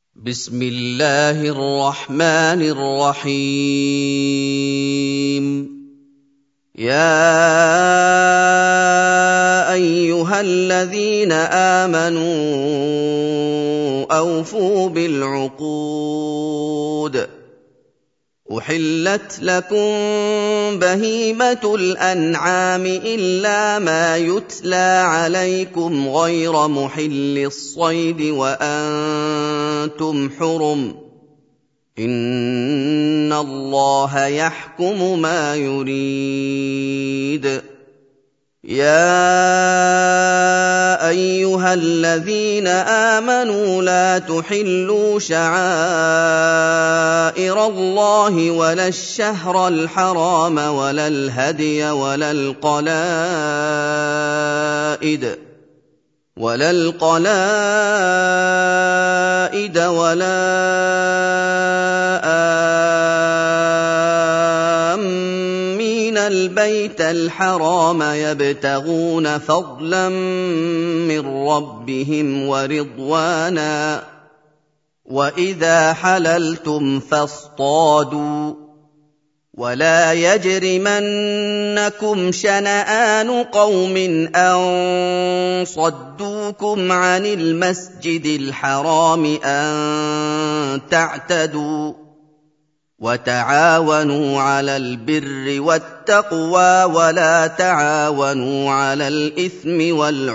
بسم الله الرحمن الرحيم. يا أيها الذين آمنوا أوفوا بالعقود. أحلت لكم بهيمة الأنعام إلا ما يتلى عليكم غير محل الصيد وأنتم حرم. إن الله يحكم ما يريد. يا أيها الذين آمنوا لا تحلوا شعائر الله ولا الشهر الحرام ولا الهدي ولا القلائد ولا آمين البيت الحرام يبتغون فضلا من ربهم ورضوانا. وإذا حللتم فاصطادوا. ولا يجرمنكم شنآن قوم أن صدوكم عن المسجد الحرام أن تعتدوا. وتعاونوا على البر والتقوى ولا تعاونوا على الإثم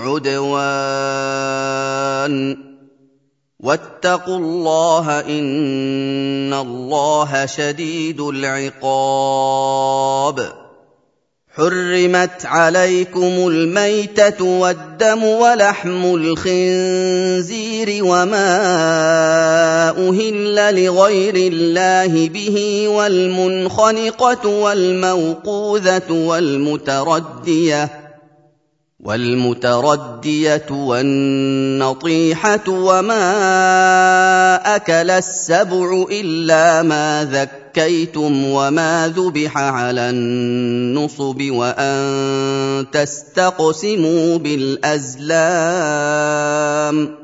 والعدوان. واتقوا الله إن الله شديد العقاب. حرمت عليكم الميتة والدم ولحم الخنزير وما أهل لغير الله به والمنخنقة والموقوذة والمتردية والنطيحة وما أكل السبع إلا ما ذكيتم وما ذبح على النصب وأن تستقسموا بالأزلام.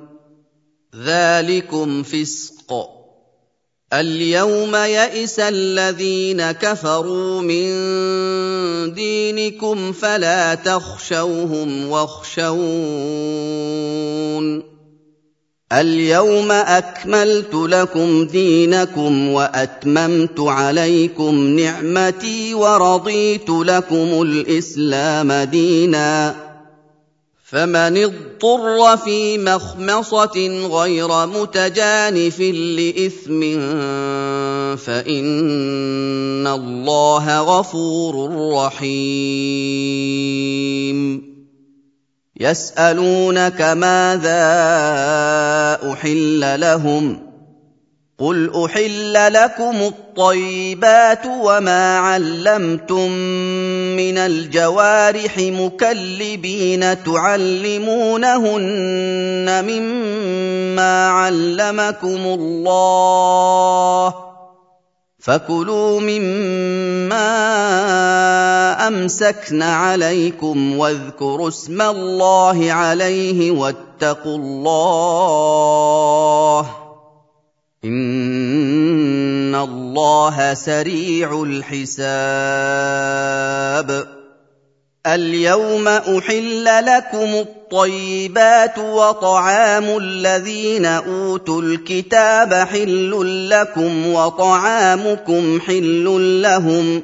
ذلكم فسق. اليوم يئس الذين كفروا من دينكم فلا تخشوهم واخشون. اليوم أكملت لكم دينكم وأتممت عليكم نعمتي ورضيت لكم الإسلام دينا. فمن اضطر في مخمصة غير متجانف لإثم فإن الله غفور رحيم. يسألونك ماذا أحل لهم؟ قل أحل لكم الطيبات وما علمتم من الجوارح مكلبين تعلمونهن مما علمكم الله فكلوا مما أمسكن عليكم واذكروا اسم الله عليه واتقوا الله إن الله سريع الحساب. اليوم أحل لكم الطيبات وطعام الذين أوتوا الكتاب حل لكم وطعامكم حل لهم.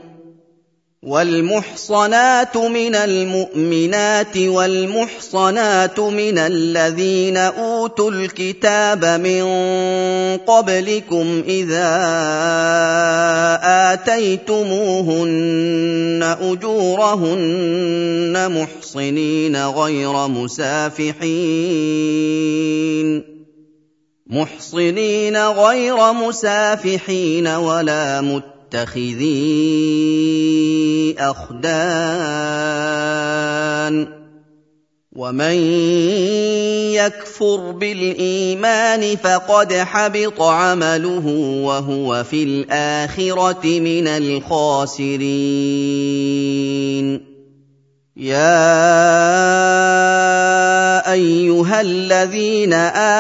والمحصنات من المؤمنات والمحصنات من الذين أوتوا الكتاب من قبلكم إذا آتيتموهن أجورهن محصنين غير مسافحين ولا متخذي أخدان. ومن يكفر بالإيمان فقد حبط عمله وهو في الآخرة من الخاسرين. يَا أَيُّهَا الَّذِينَ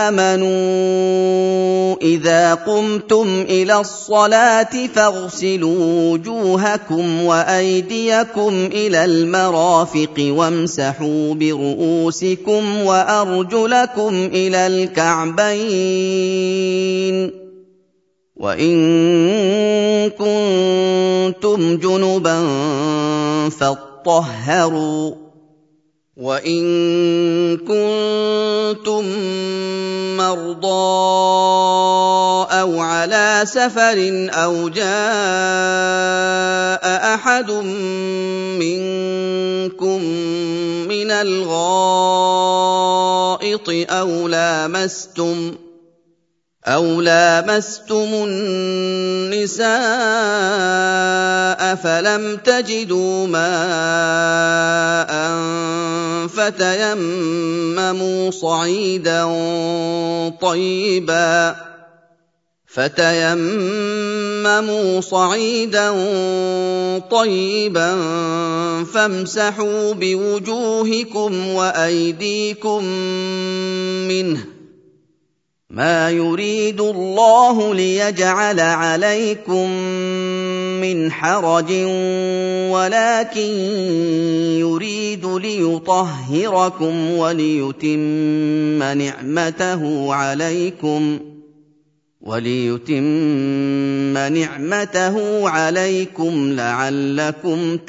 آمَنُوا إِذَا قُمْتُمْ إِلَى الصَّلَاةِ فَاغْسِلُوا وُجُوهَكُمْ وَأَيْدِيَكُمْ إِلَى الْمَرَافِقِ وَامْسَحُوا بِرُءُوسِكُمْ وَأَرْجُلَكُمْ إِلَى الْكَعْبَيْنِ ۚ وَإِن كُنتُمْ جُنُبًا فاطهروا، وَإِن كُنتُم مَّرْضَىٰ أَوْ عَلَىٰ سَفَرٍ أَوْ جَاءَ أَحَدٌ مِّنكُم مِّنَ الْغَائِطِ أَوْ لَامَسْتُمُ النِّسَاءَ فَلَمْ تَجِدُوا مَاءً فتيمموا صعيدا طيبا فامسحوا بوجوهكم وأيديكم منه، مَا يُرِيدُ اللَّهُ لِيَجْعَلَ عَلَيْكُم مِّنْ حَرَجٍ وَلَٰكِن يُرِيدُ لِيُطَهِّرَكُمْ وَلِيُتِمَّ نِعْمَتَهُ عَلَيْكُمْ لَعَلَّكُمْ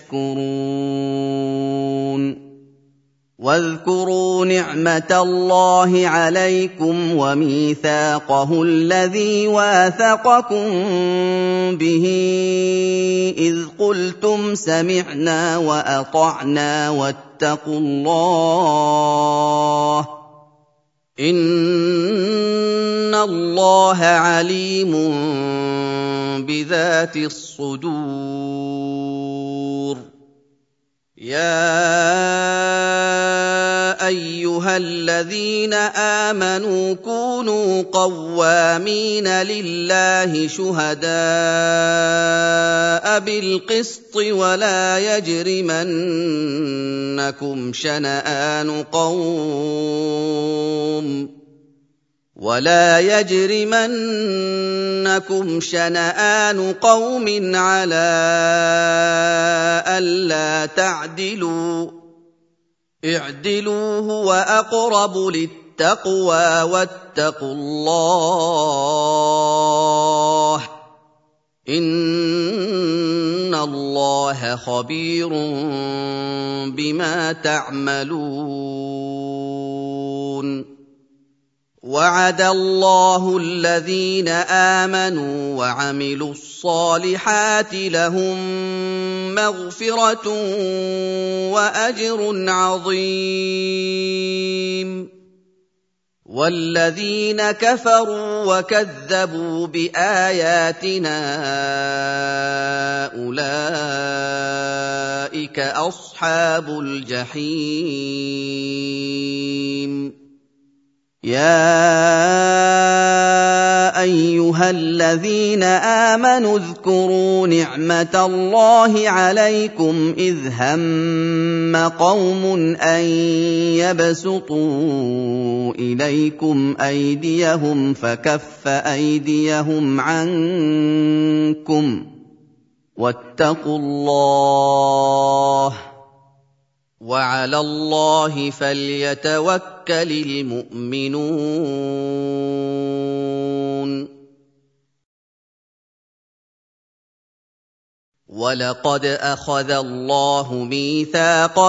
تَشْكُرُونَ. وَاذْكُرُوا نِعْمَةَ اللَّهِ عَلَيْكُمْ وَمِيثَاقَهُ الَّذِي وَاثَقَكُم بِهِ إِذْ قُلْتُمْ سَمِعْنَا وَأَطَعْنَا وَاتَّقُوا اللَّهَ ۚ إِنَّ اللَّهَ عَلِيمٌ بِذَاتِ الصُّدُورِ. يَا أَيُّهَا الَّذِينَ آمَنُوا كُونُوا قَوَّامِينَ لِلَّهِ شُهَدَاءَ بِالْقِسْطِ وَلَا يَجْرِمَنَّكُمْ شَنَآنُ قَوْمٍ عَلَىٰ أَلَّا تَعْدِلُوا ۚ اعْدِلُوا هُوَ أَقْرَبُ لِلتَّقْوَىٰ ۖ وَاتَّقُوا اللَّهَ ۚ إِنَّ اللَّهَ خَبِيرٌ بِمَا تَعْمَلُونَ. وَعَدَ اللَّهُ الَّذِينَ آمَنُوا وَعَمِلُوا الصَّالِحَاتِ لَهُم مَّغْفِرَةٌ وَأَجْرٌ عَظِيمٌ. وَالَّذِينَ كَفَرُوا وَكَذَّبُوا بِآيَاتِنَا أُولَٰئِكَ أَصْحَابُ الْجَحِيمِ. يَا أَيُّهَا الَّذِينَ آمَنُوا اذْكُرُوا نِعْمَةَ اللَّهِ عَلَيْكُمْ إِذْ هَمَّ قَوْمٌ أَن يَبْسُطُوا إِلَيْكُمْ أَيْدِيَهُمْ فَكَفَّ أَيْدِيَهُمْ عَنكُمْ ۖ وَاتَّقُوا اللَّهَ ۚ وَعَلَى اللَّهِ فَلْيَتَوَكَّلِ الْمُؤْمِنُونَ. وَلَقَدْ أَخَذَ اللَّهُ مِيثَاقَ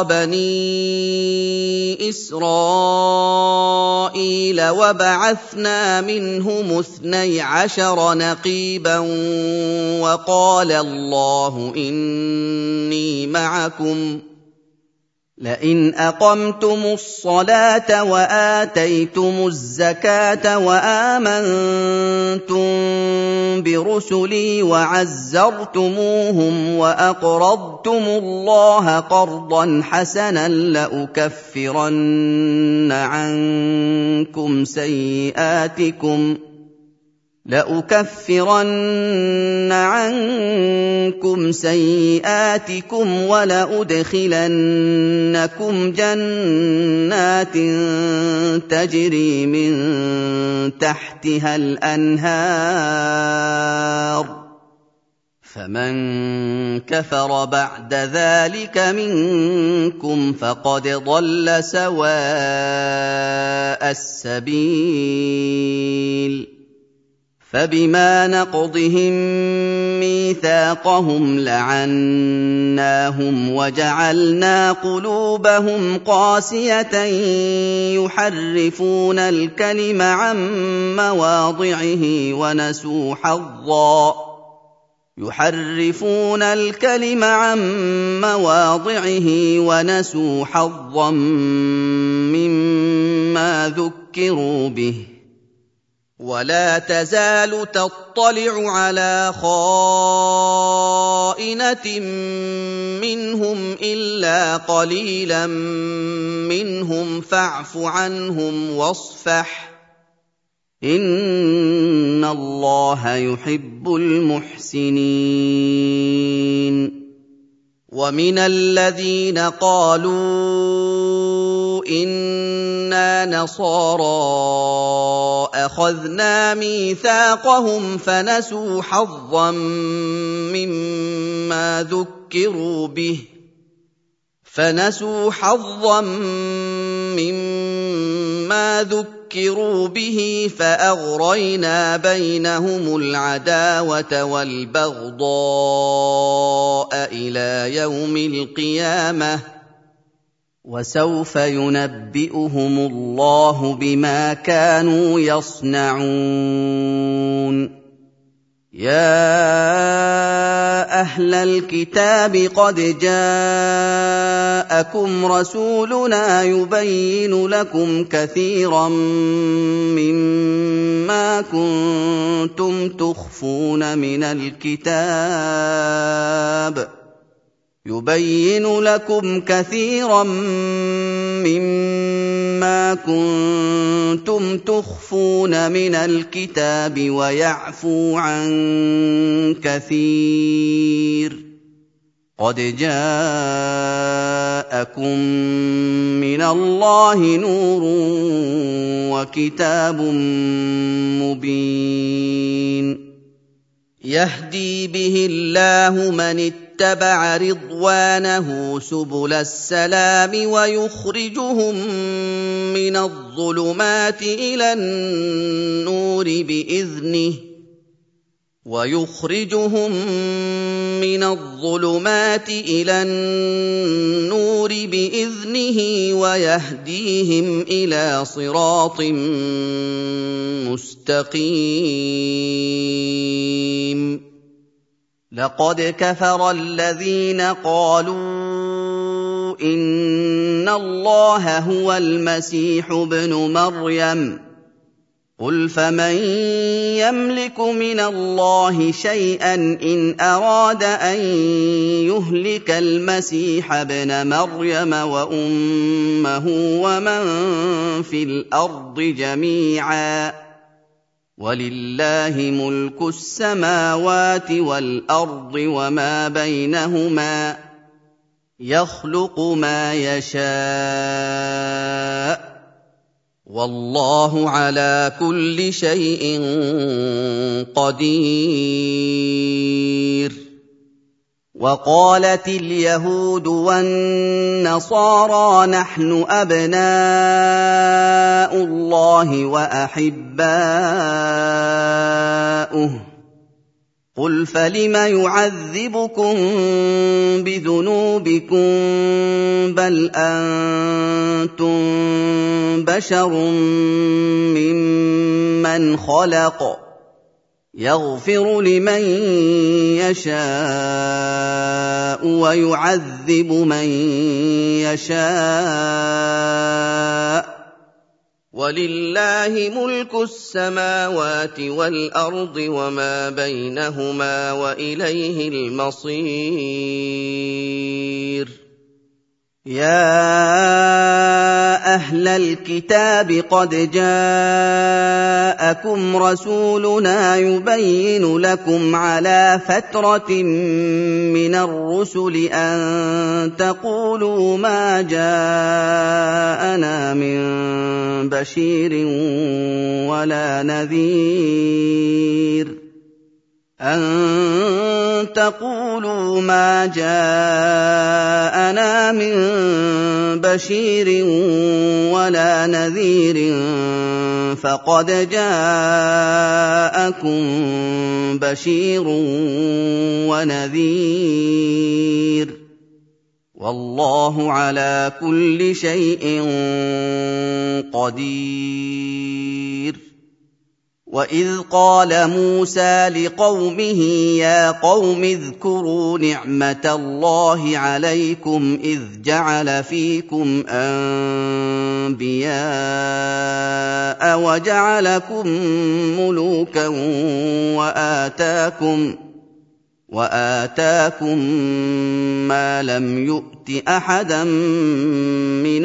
بَنِي إِسْرَائِيلَ وَبَعَثْنَا مِنْهُمُ 12 نَقِيبًا وَقَالَ اللَّهُ إِنِّي مَعَكُمْ لئن أقمتم الصلاة وآتيتم الزكاة وآمنتم برسلي وعزرتموهم وأقرضتم الله قرضا حسنا لأكفرن عنكم سيئاتكم ولأدخلنكم جنات تجري من تحتها الأنهار فمن كفر بعد ذلك منكم فقد ضل سواء السبيل فبما نقضهم ميثاقهم لعناهم وجعلنا قلوبهم قاسية يحرفون الكلم عن مواضعه ونسوا حظا مما ذكروا به ولا تزال تطلع على خائنة منهم إلا قليلا منهم فاعف عنهم واصفح إن الله يحب المحسنين ومن الذين قالوا إنا نصارى أخذنا ميثاقهم فنسوا حظا مما ذكروا به فأغرينا بينهم العداوة والبغضاء إلى يوم القيامة وسوف ينبئهم الله بما كانوا يصنعون يا أهل الكتاب قد جاءكم رسولنا يبين لكم كثيرا مما كنتم تخفون من الكتاب ويعفو عن كثير قد جاءكم من الله نور وكتاب مبين يهدي به الله من اتبع رضوانه سبل السلام ويخرجهم من الظلمات إلى النور بإذنه ويهديهم إلى صراط مستقيم لقد كفر الذين قالوا إن الله هو المسيح ابن مريم قل فمن يملك من الله شيئا إن أراد أن يهلك المسيح ابن مريم وأمه ومن في الأرض جميعا ولله ملك السماوات والأرض وما بينهما يخلق ما يشاء والله على كل شيء قدير وقالت اليهود والنصارى نحن أبناء الله وأحباؤه قل فلم يعذبكم بذنوبكم بل أنتم بشر ممن خلق يغفر لمن يشاء ويعذب من يشاء ولله ملك السماوات والأرض وما بينهما وإليه المصير يا أهل الكتاب قد جاءكم جاءكم رسولنا يبين لكم على فترة من الرسل أن تقولوا ما جاءنا من بشير ولا نذير فقد جاءكم بشير ونذير والله على كل شيء قدير. وإذ قال موسى لقومه يا قوم اذكروا نعمة الله عليكم إذ جعل فيكم أنبياء وجعلكم ملوكا وآتاكم ما لم يؤت أحدا من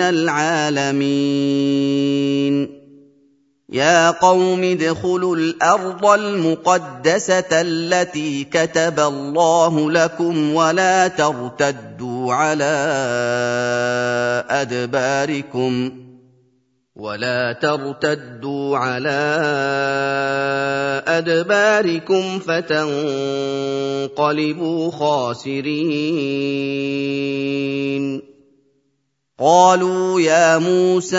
العالمين. يا قوم ادخلوا الأرض المقدسة التي كتب الله لكم ولا ترتدوا على أدباركم فتنقلبوا خاسرين. قالوا يا موسى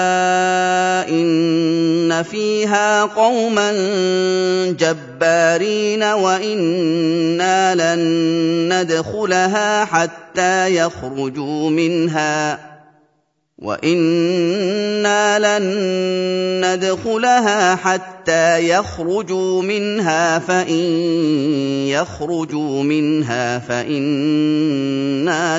إن فيها قوما جبارين وإنا لن ندخلها حتى يخرجوا منها فإن يخرجوا منها فإنا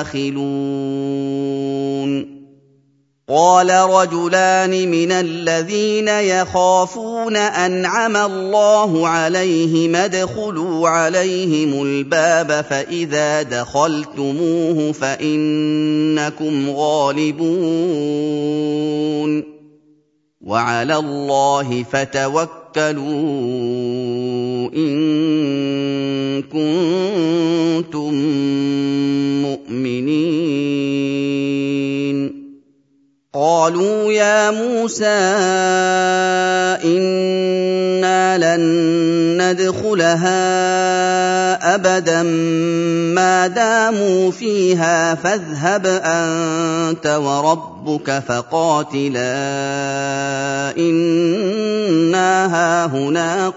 داخلون. قال رجلان من الذين يخافون أنعم الله عليهم ادخلوا عليهم الباب فإذا دخلتموه فإنكم غالبون وعلى الله فتوكلوا إن كنتم مؤمنين. قالوا يا موسى إنا لن ندخلها أبدا ما داموا فيها فاذهب أنت وربك فقاتلا إنا هاهنا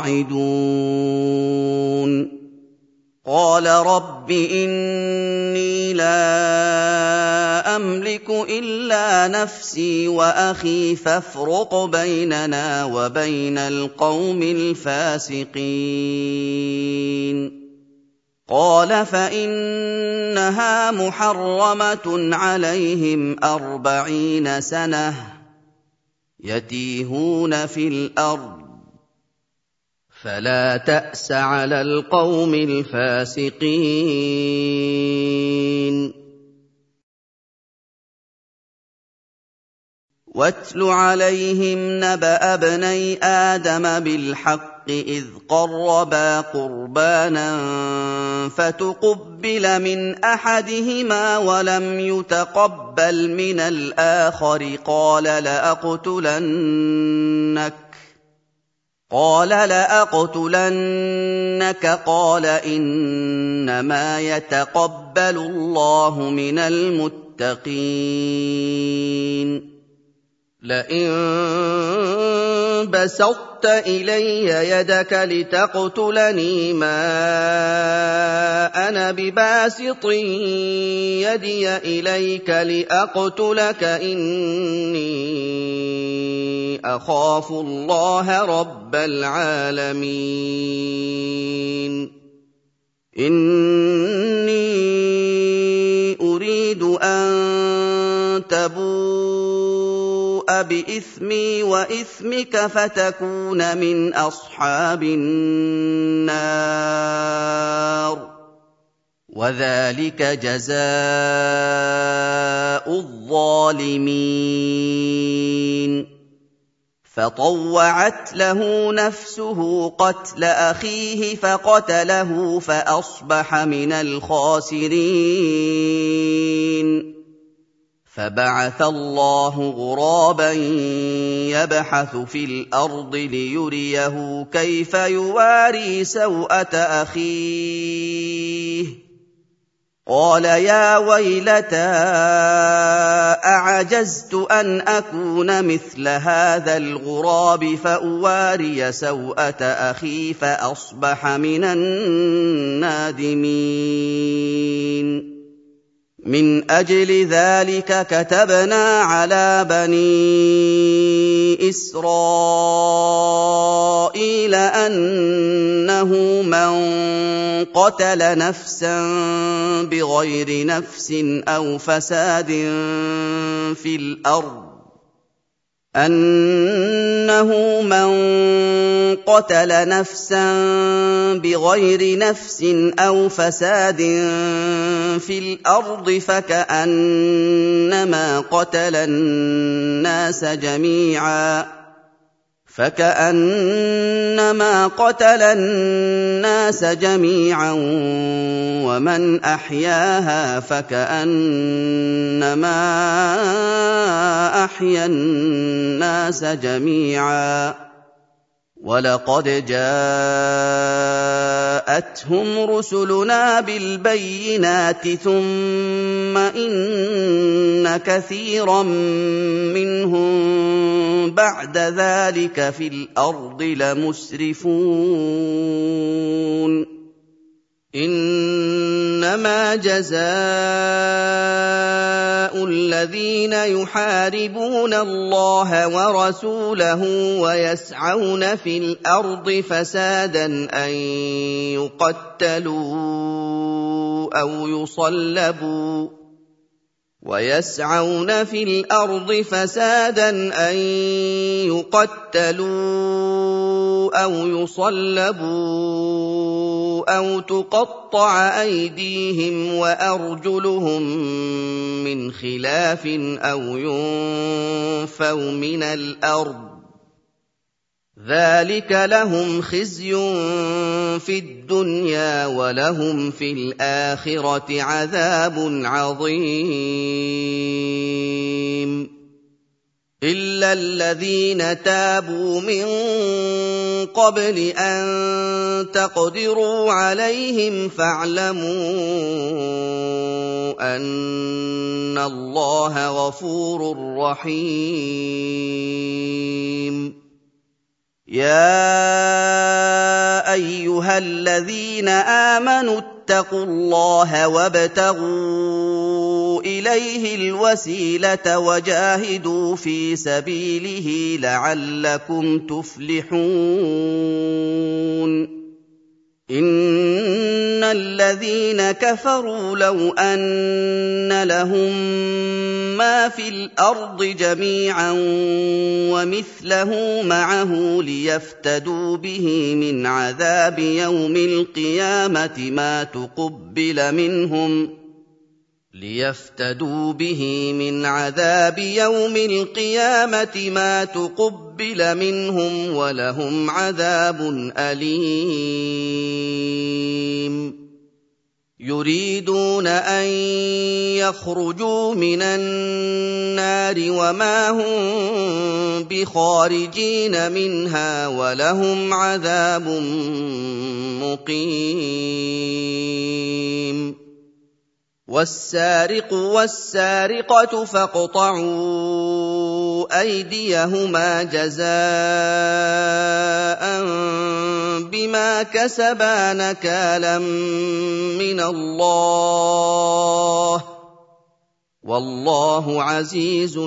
قاعدون. قال رب إني لا أملك إلا نفسي وأخي فافرق بيننا وبين القوم الفاسقين. قال فإنها محرمة عليهم 40 سنة يتيهون في الأرض فلا تأس على القوم الفاسقين. واتل عليهم نبأ ابني آدم بالحق إذ قربا قربانا فتقبل من أحدهما ولم يتقبل من الآخر قال لأقتلنك قال إنما يتقبل الله من المتقين. لئن بسطت إلي يدك لتقتلني ما أنا بباسط يدي إليك لأقتلك إني أخاف الله رب العالمين. إني أريد أن تبوء بإثمي وإثمك فتكون من أصحاب النار وذلك جزاء الظالمين. فطوعت له نفسه قتل أخيه فقتله فأصبح من الخاسرين. فبعث الله غرابا يبحث في الأرض ليريه كيف يواري سوءة أخيه. قال يا ويلتى أعجزت أن أكون مثل هذا الغراب فأواري سوءة أخي فأصبح من النادمين. من أجل ذلك كتبنا على بني إسرائيل أنه من قتل نفسا بغير نفس أو فساد في الأرض أنه من قتل نفسا بغير نفس أو فساد في الأرض فكأنما قتل الناس جميعا ومن أحياها فكأنما أحيا الناس جميعا. ولقد جاءتهم رسلنا بالبينات ثم إن كثيرا منهم بعد ذلك في الأرض لمسرفون. إنما جزاء الذين يحاربون الله ورسوله ويسعون في الأرض فسادا أن يقتلوا أو يصلبوا أو تقطع أيديهم وأرجلهم من خلاف أو ينفوا من الأرض ذلك لهم خزي في الدنيا ولهم في الآخرة عذاب عظيم. إلا الذين تابوا من قبل أن تقدروا عليهم فاعلموا أن الله غفور رحيم. يا أيها الذين آمنوا اتقوا الله وابتغوا إليه الوسيلة وجاهدوا في سبيله لعلكم تفلحون. إن الذين كفروا لو أن لهم ما في الأرض جميعا ومثله معه ليفتدوا به من عذاب يوم القيامة ما تقبل منهم ولهم عذاب أليم. يريدون أن يخرجوا من النار وما هم بخارجين منها ولهم عذاب مقيم. والسارق والسارقة فاقطعوا أيديهما جزاء بما كسبا نكالا من الله والله عزيز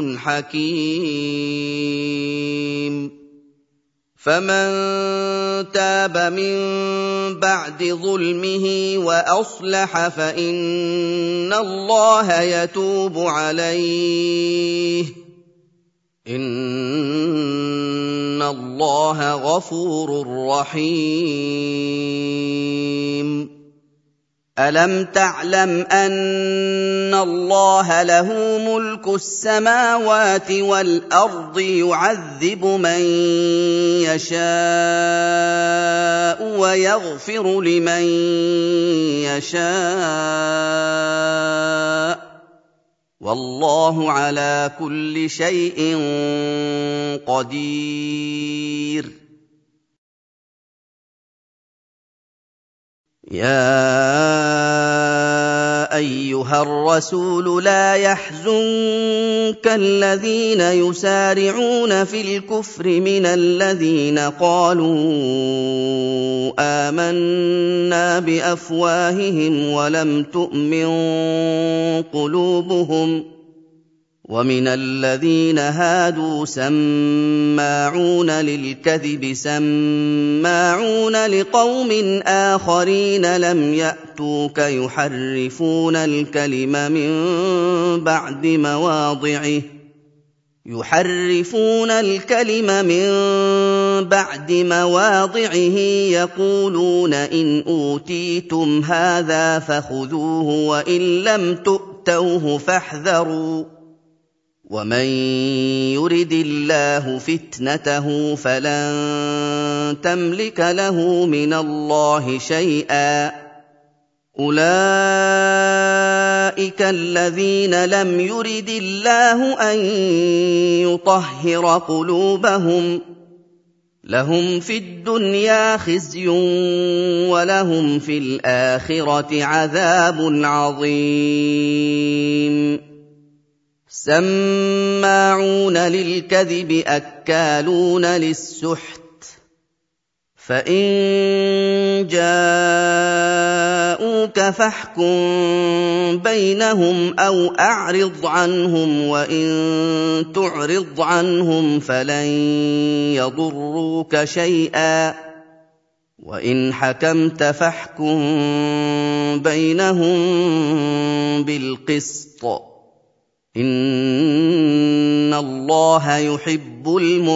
حكيم. فمن تاب من بعد ظلمه وأصلح فإن الله يتوب عليه إن الله غفور رحيم. أَلَمْ تَعْلَمْ أَنَّ اللَّهَ لَهُ مُلْكُ السَّمَاوَاتِ وَالْأَرْضِ يُعَذِّبُ مَن يَشَاءُ وَيَغْفِرُ لِمَن يَشَاءُ ۗ وَاللَّهُ عَلَىٰ كُلِّ شَيْءٍ قَدِيرٌ. يَا أَيُّهَا الرَّسُولُ لَا يَحْزُنكَ الَّذِينَ يُسَارِعُونَ فِي الْكُفْرِ مِنَ الَّذِينَ قَالُوا آمَنَّا بِأَفْوَاهِهِمْ وَلَمْ تُؤْمِن قُلُوبُهُمْ ۛ وَمِنَ الَّذِينَ هَادُوا سَمَّاعُونَ لِلْكَذِبِ سَمَّاعُونَ لِقَوْمٍ آخَرِينَ لَمْ يَأْتُوكَ يُحَرِّفُونَ الْكَلِمَ مِن بَعْدِ مَوَاضِعِهِ يَقُولُونَ إِنْ أُوتِيتُمْ هَٰذَا فَخُذُوهُ وَإِن لَّمْ تُؤْتَوْهُ فَاحْذَرُوا ۚ وَمَن يُرِدِ اللَّهُ فِتْنَتَهُ فَلَن تَمْلِكَ لَهُ مِنَ اللَّهِ شَيْئًا ۚ أُولَٰئِكَ الَّذِينَ لَمْ يُرِدِ اللَّهُ أَن يُطَهِّرَ قُلُوبَهُمْ ۚ لَهُمْ فِي الدُّنْيَا خِزْيٌ وَلَهُمْ فِي الْآخِرَةِ عَذَابٌ عَظِيمٌ. سَمَّاعُونَ لِلْكَذِبِ أَكَّالُونَ لِلسُّحْتِ ۚ فَإِن جَاءُوكَ فَاحْكُم بَيْنَهُمْ أَوْ أَعْرِضْ عَنْهُمْ ۖ وَإِن تُعْرِضْ عَنْهُمْ فَلَن يَضُرُّوكَ شَيْئًا ۖ وَإِنْ حَكَمْتَ فَاحْكُم بَيْنَهُم بِالْقِسْطِ ۚ إِنَّ اللَّهَ يُحِبُّ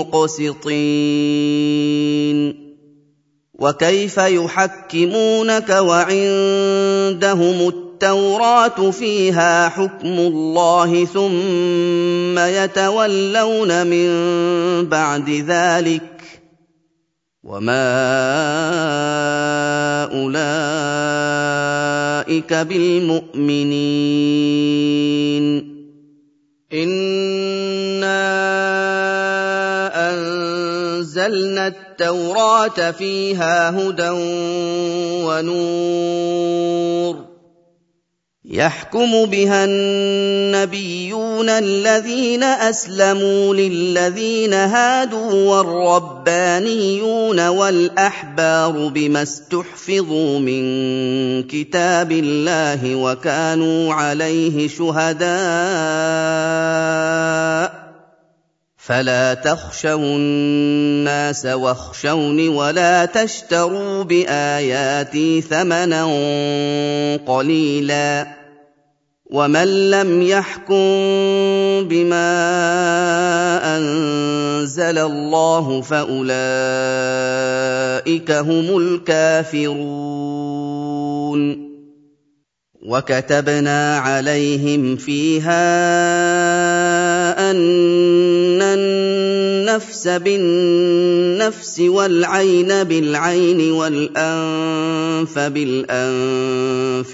الْمُقْسِطِينَ. وَكَيْفَ يُحَكِّمُونَكَ وَعِندَهُمُ التَّوْرَاةُ فِيهَا حُكْمُ اللَّهِ ثُمَّ يَتَوَلَّوْنَ مِن بَعْدِ ذَٰلِكَ ۚ وَمَا أُولَٰئِكَ بِالْمُؤْمِنِينَ. إِنَّا أَنزَلْنَا التَّوْرَاةَ فِيهَا هُدًى وَنُورٌ يَحْكُمُ بِهَا النَّبِيُّونَ الَّذِينَ أَسْلَمُوا لِلَّذِينَ هَادُوا وَالرَّبَّانِيُّونَ وَالْأَحْبَارُ بِمَا اسْتُحْفِظُوا مِن كِتَابِ اللَّهِ وَكَانُوا عَلَيْهِ شُهَدَاءَ ۚ فَلَا تَخْشَوُا النَّاسَ وَاخْشَوْنِ وَلَا تَشْتَرُوا بِآيَاتِي ثَمَنًا قَلِيلًا ۚ وَمَن لَّمْ يَحْكُم بِمَا أَنزَلَ اللَّهُ فَأُولَٰئِكَ هُمُ الْكَافِرُونَ. وَكَتَبْنَا عَلَيْهِمْ فِيهَا أَنَّ النَّفْسَ بِالنَّفْسِ وَالْعَيْنَ بِالْعَيْنِ وَالْأَنفَ بِالْأَنفِ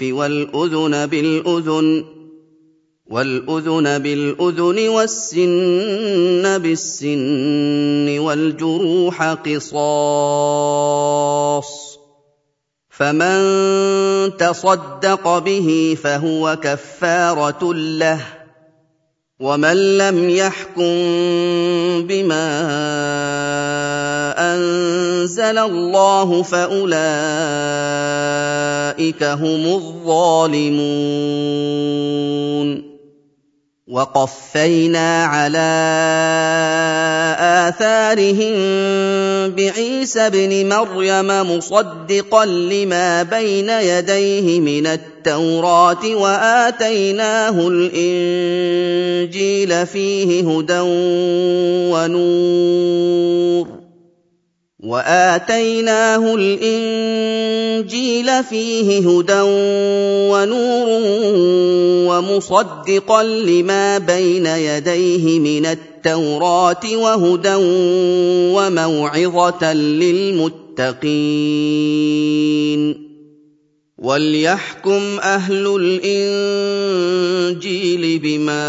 وَالْأُذُنَ بِالْأُذُنِ وَالسِّنَّ بِالسِّنِّ وَالْجُرُوحَ قِصَاصٌ ۚ فَمَن تَصَدَّقَ بِهِ فَهُوَ كَفَّارَةٌ لَّهُ ۚ وَمَن لَّمْ يَحْكُم بِمَا أَنزَلَ اللَّهُ فَأُولَٰئِكَ هُمُ الظَّالِمُونَ. وَقَفَّيْنَا عَلَىٰ آثَارِهِم بِعِيسَى ابْنِ مَرْيَمَ مُصَدِّقًا لِّمَا بَيْنَ يَدَيْهِ مِنَ التَّوْرَاةِ وَآتَيْنَاهُ الْإِنجِيلَ فِيهِ هُدًى وَنُورٌ وآتيناه الإنجيل فيه هدى ونور ومصدقا لما بين يديه من التوراة وهدى وموعظة للمتقين وليحكم أهل الإنجيل بما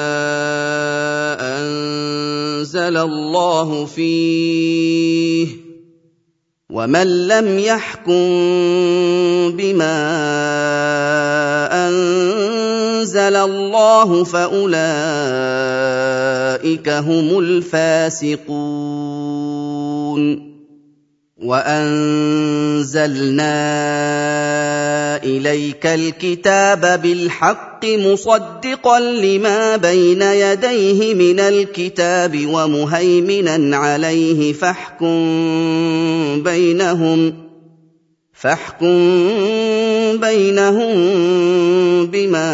أنزل الله فيه ومن لم يحكم بما أنزل الله فأولئك هم الفاسقون وأنزلنا إليك الكتاب بالحق مصدقا لما بين يديه من الكتاب ومهيمنا عليه فاحكم بينهم بما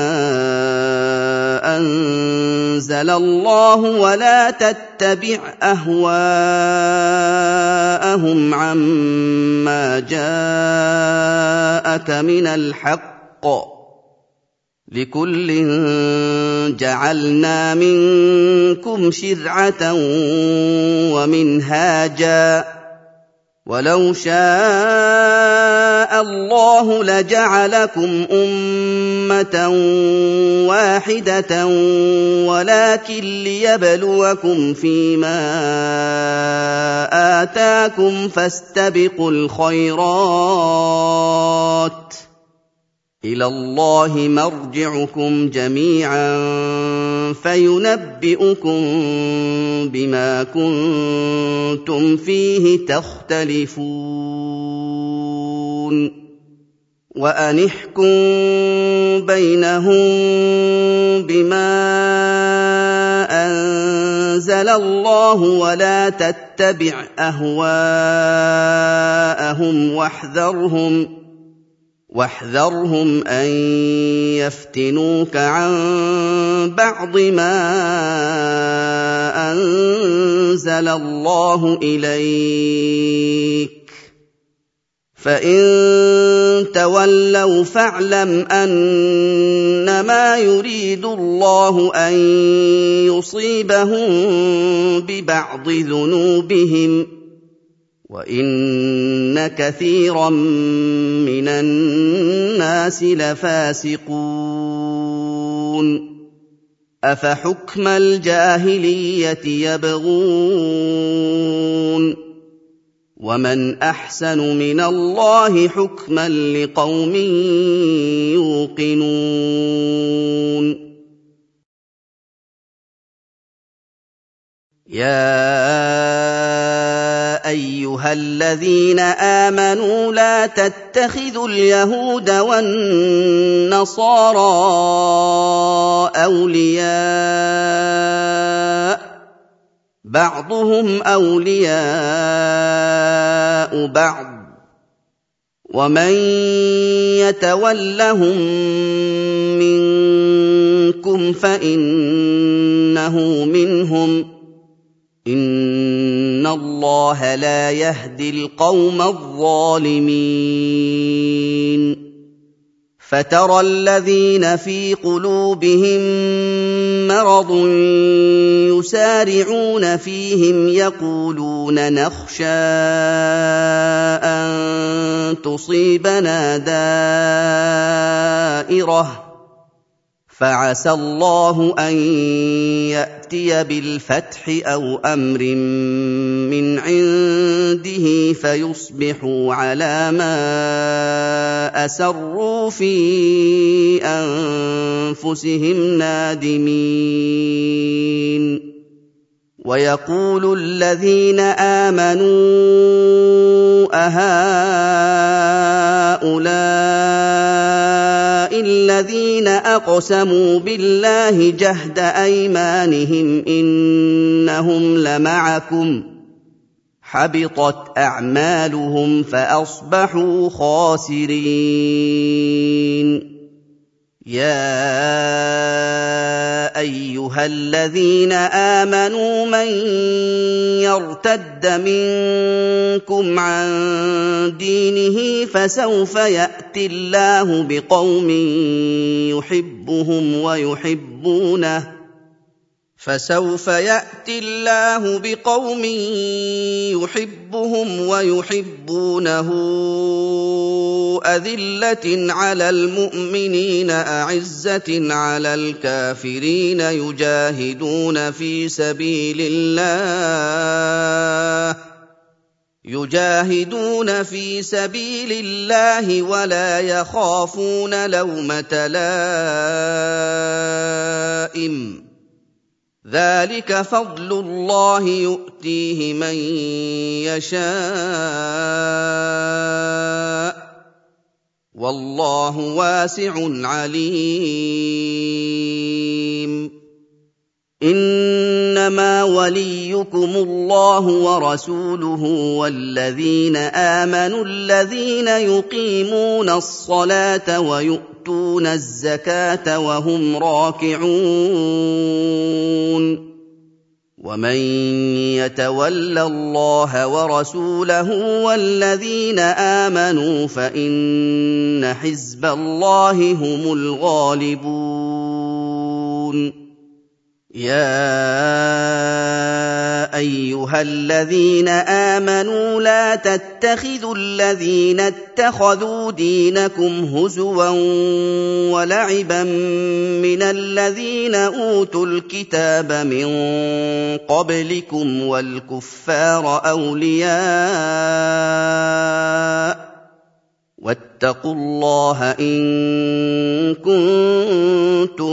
أنزل الله ولا تتبع أهواءهم عما جاءك من الحق لكل جعلنا منكم شرعة ومنهاجا ولو شاء الله لجعلكم أمة واحدة ولكن ليبلوكم فيما آتاكم فاستبقوا الخيرات إلى الله مرجعكم جميعا فينبئكم بما كنتم فيه تختلفون وأن احكم بينهم بما أنزل الله ولا تتبع أهواءهم واحذرهم أن يفتنوك عن بعض ما أنزل الله إليك فإن تولوا فاعلم أنما يريد الله أن يصيبهم ببعض ذنوبهم وإن كثيرا من الناس لفاسقون أفحكم الجاهلية يبغون ومن أحسن من الله حكما لقوم يوقنون يا أيها الذين آمنوا لا تتخذوا اليهود والنصارى أولياء بعضهم أولياء بعض ومن يتولهم منكم فإنه منهم إن الله لا يهدي القوم الظالمين فترى الذين في قلوبهم مرض يسارعون فيهم يقولون نخشى أن تصيبنا دائرة فعسى الله أن يأتي بالفتح أو أمر من عنده فيصبحوا على ما أسروا في أنفسهم نادمين ويقول الذين آمنوا أهؤلاء الذين أقسموا بالله جهد أيمانهم إنهم لمعكم حبطت أعمالهم فأصبحوا خاسرين يا أيها الذين آمنوا من يرتد منكم منكم عن دينه فسوف يأتي الله بقوم يحبهم ويحبونه أذلة على المؤمنين أعزة على الكافرين يجاهدون في سبيل الله ولا يخافون لومة لائم ذلك فضل الله يؤتيه من يشاء والله واسع عليم إنما وليكم الله ورسوله والذين آمنوا الذين يقيمون الصلاة ويؤتون الزكاة وهم راكعون ومن يتول الله ورسوله والذين آمنوا فإن حزب الله هم الغالبون يا أيها الذين آمنوا لا تتخذوا الذين اتخذوا دينكم هزوا ولعبا من الذين أوتوا الكتاب من قبلكم والكفار أولياء واتقوا الله إن كنتم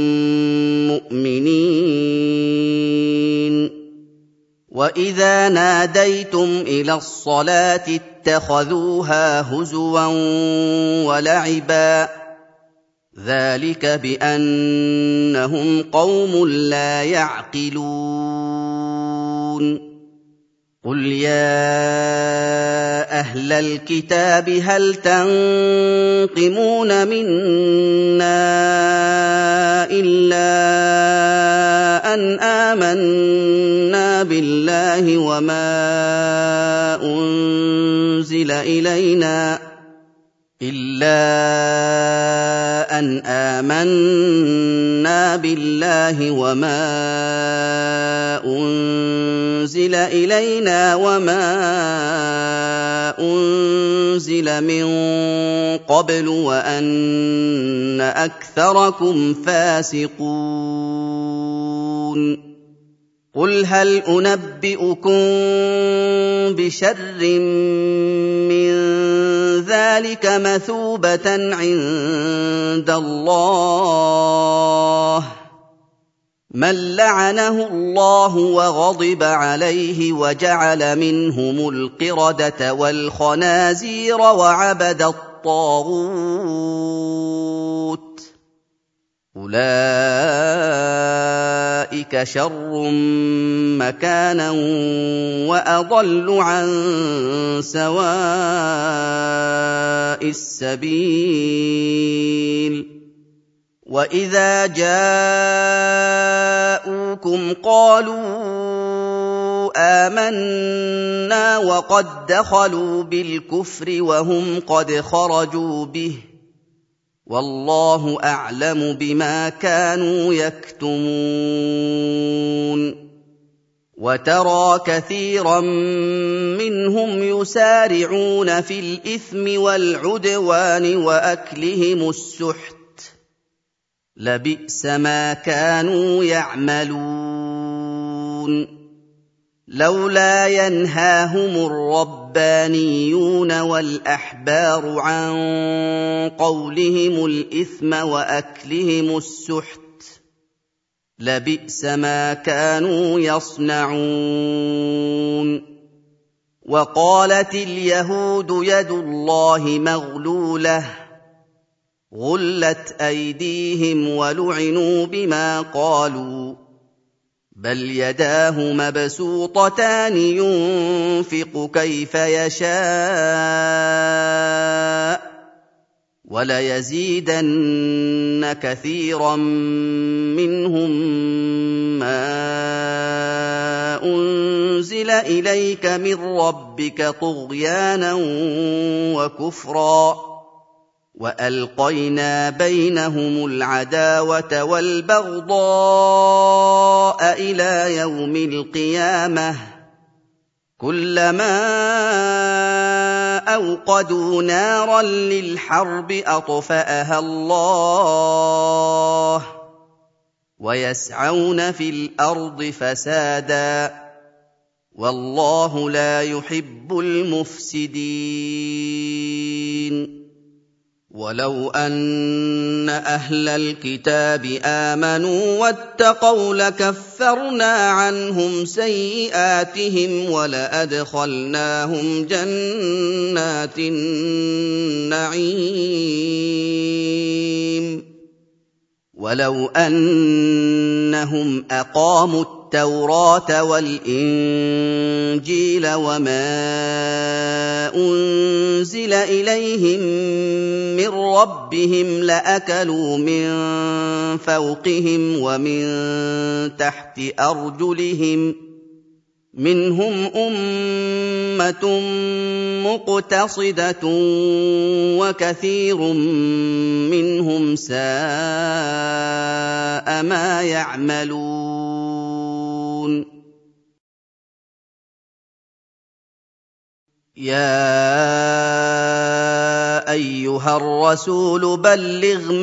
مؤمنين وإذا ناديتم إلى الصلاة اتخذوها هزوا ولعبا ذلك بأنهم قوم لا يعقلون قل يا أهل الكتاب هل تنقمون منا إلا أن آمنا بالله وما أنزل إلينا وما أنزل من قبل وأن أكثركم فاسقون قل هل أنبئكم بشر من ذلك مثوبة عند الله من لعنه الله وغضب عليه وجعل منهم القردة والخنازير وعبد الطاغوت أولئك شر مكانا وأضل عن سواء السبيل وإذا جاءوكم قالوا آمنا وقد دخلوا بالكفر وهم قد خرجوا به والله أعلم بما كانوا يكتمون وترى كثيرا منهم يسارعون في الإثم والعدوان وأكلهم السحت لبئس ما كانوا يعملون لولا ينهاهم الربانيون والأحبار عن قولهم الإثم وأكلهم السحت لبئس ما كانوا يصنعون وقالت اليهود يد الله مغلولة غلت أيديهم ولعنوا بما قالوا بل يداه مبسوطتان ينفق كيف يشاء وليزيدن كثيرا منهم ما أُنزِلَ إِلَيْكَ مِن رَّبِّكَ طُغْيَانًا وَكُفْرًا ۖ وَأَلْقَيْنَا بَيْنَهُمُ الْعَدَاوَةَ وَالْبَغْضَاءَ إِلَىٰ يَوْمِ الْقِيَامَةِ ۚ كُلَّمَا أَوْقَدُوا نَارًا لِّلْحَرْبِ أَطْفَأَهَا اللَّهُ ۚ وَيَسْعَوْنَ فِي الْأَرْضِ فَسَادًا ۚ وَاللَّهُ لَا يُحِبُّ الْمُفْسِدِينَ. وَلَوْ أَنَّ أَهْلَ الْكِتَابِ آمَنُوا وَاتَّقَوْا لَكَفَّرْنَا عَنْهُمْ سَيِّئَاتِهِمْ وَلَأَدْخَلْنَاهُمْ جَنَّاتِ النَّعِيمِ. وَلَوْ أَنَّهُمْ أَقَامُوا التَّوْرَاةَ وَالْإِنجِيلَ وَمَا أُنزِلَ إِلَيْهِم مِّن رَّبِّهِمْ لَأَكَلُوا مِن فَوْقِهِمْ وَمِن تَحْتِ أَرْجُلِهِم ۚ مِّنْهُمْ أُمَّةٌ مُّقْتَصِدَةٌ وَكَثِيرٌ مِّنْهُمْ سَاءَ مَا يَعْمَلُونَ. يَا أَيُّهَا الرَّسُولُ بَلِّغْ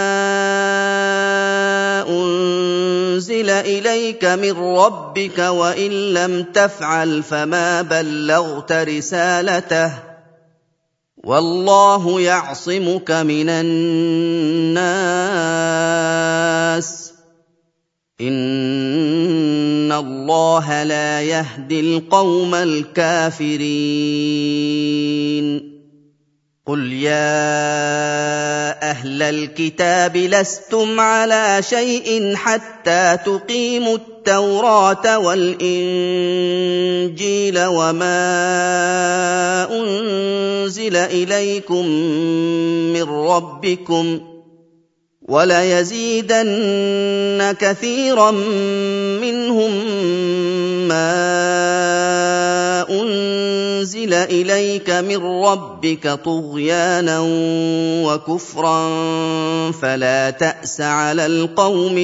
مَا أُنزِلَ إِلَيْكَ مِن رَّبِّكَ ۖ وَإِن لَّمْ تَفْعَلْ فَمَا بَلَّغْتَ رِسَالَتَهُ ۚ وَاللَّهُ يَعْصِمُكَ مِنَ النَّاسِ ۗ إِنَّ اللَّهَ لَا يَهْدِي الْقَوْمَ الْكَافِرِينَ. قُلْ يَا أَهْلَ الْكِتَابِ لَسْتُمْ عَلَىٰ شَيْءٍ حَتَّىٰ تُقِيمُوا التَّوْرَاةَ وَالْإِنجِيلَ وَمَا أُنزِلَ إِلَيْكُم مِّن رَّبِّكُمْ ۗ وَلَيَزِيدَنَّ كَثِيرًا مِّنْهُم مَّا أُنزِلَ إِلَيْكَ مِن رَّبِّكَ طُغْيَانًا وَكُفْرًا فَلَا تَأْسَ عَلَى الْقَوْمِ